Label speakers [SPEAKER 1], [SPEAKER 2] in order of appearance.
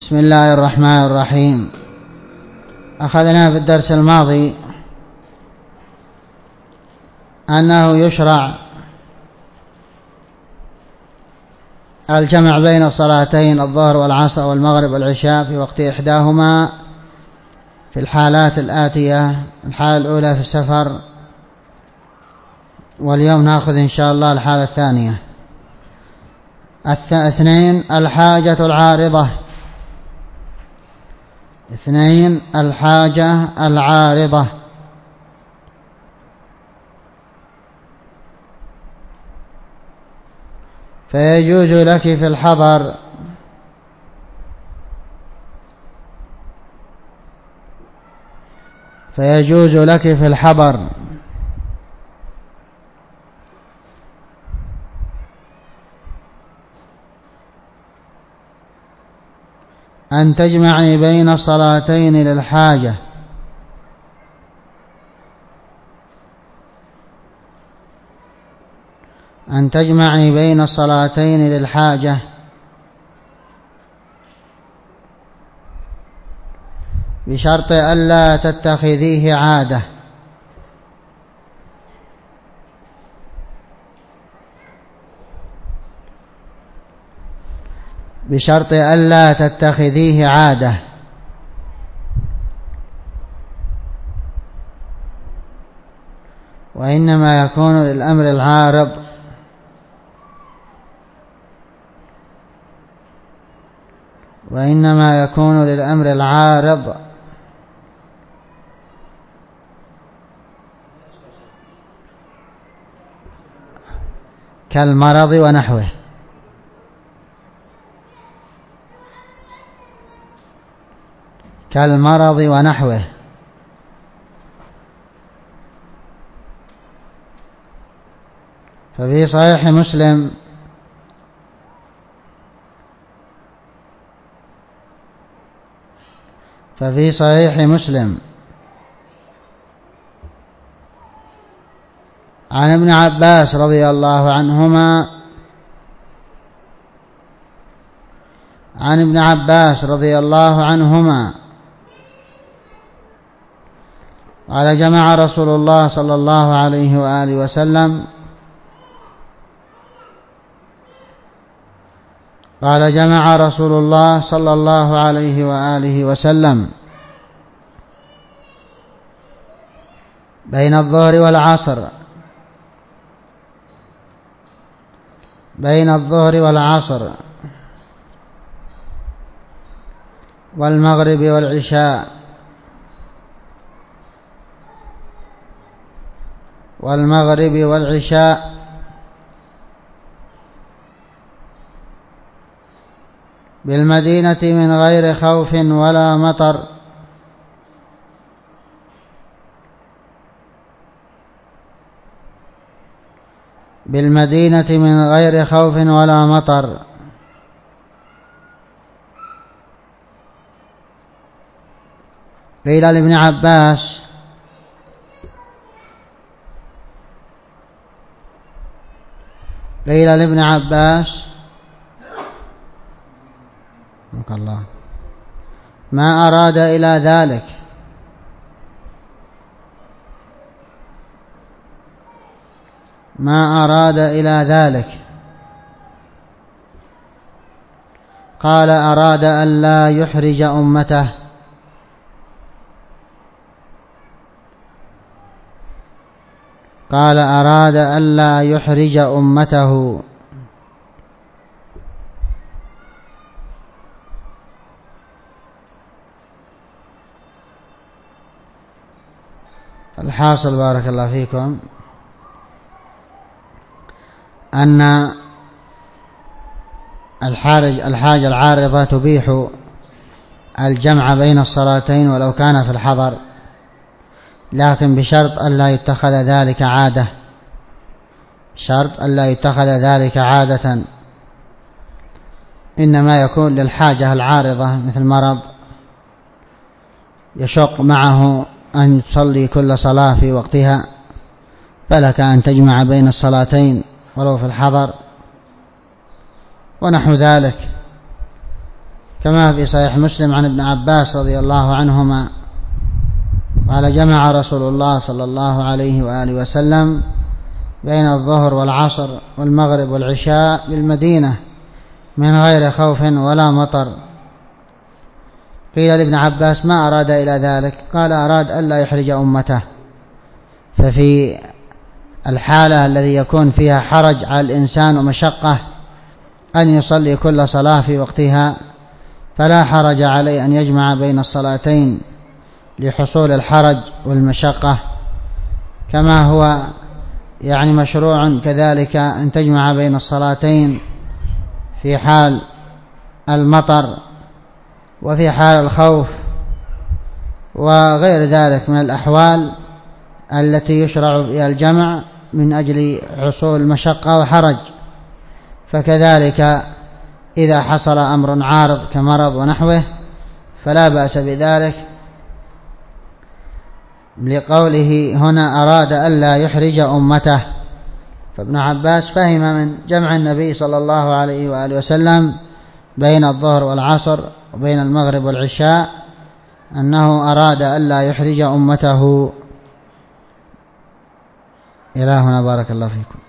[SPEAKER 1] بسم الله الرحمن الرحيم. أخذنا في الدرس الماضي أنه يشرع الجمع بين الصلاتين الظهر والعصر والمغرب والعشاء في وقت إحداهما في الحالات الآتية: الحالة الأولى في السفر، واليوم نأخذ إن شاء الله الحالة الثانية. 2 الحاجة العارضة. 2 الحاجة العارضة. فيجوز لك في الحضر أن تجمعي بين الصلاتين للحاجة، بشرط ألا تتخذيه عادة. وإنما يكون للأمر العارض كالمرض ونحوه. ففي صحيح مسلم عن ابن عباس رضي الله عنهما قال: جمع رسول الله صلى الله عليه وآله وسلم بين الظهر والعصر والمغرب والعشاء بالمدينة من غير خوف ولا مطر. قيل لابن عباس ما أراد إلى ذلك. قال: أراد ألا يحرج أمته. الحاصل بارك الله فيكم أن الحاجة العارضة تبيح الجمع بين الصلاتين ولو كان في الحضر، لكن بشرط ألا يتخذ ذلك عادة. إنما يكون للحاجة العارضة مثل مرض يشق معه أن تصلي كل صلاة في وقتها، فلك أن تجمع بين الصلاتين ولو في الحضر ونحو ذلك، كما في صحيح مسلم عن ابن عباس رضي الله عنهما قال جمع رسول الله صلى الله عليه وآله وسلم بين الظهر والعصر والمغرب والعشاء بالمدينة من غير خوف ولا مطر. قيل لابن عباس ما أراد إلى ذلك؟ قال أراد ألا يحرج أمته. ففي الحالة الذي يكون فيها حرج على الإنسان ومشقة أن يصلي كل صلاة في وقتها، فلا حرج عليه أن يجمع بين الصلاتين لحصول الحرج والمشقة، كما هو مشروع كذلك أن تجمع بين الصلاتين في حال المطر وفي حال الخوف وغير ذلك من الأحوال التي يشرع فيها الجمع من أجل حصول مشقة وحرج. فكذلك إذا حصل أمر عارض كمرض ونحوه فلا بأس بذلك، لقوله هنا أراد ألا يحرج أمته. فابن عباس فهم من جمع النبي صلى الله عليه وآله وسلم بين الظهر والعصر وبين المغرب والعشاء أنه أراد ألا يحرج أمته. إلى هنا بارك الله فيكم.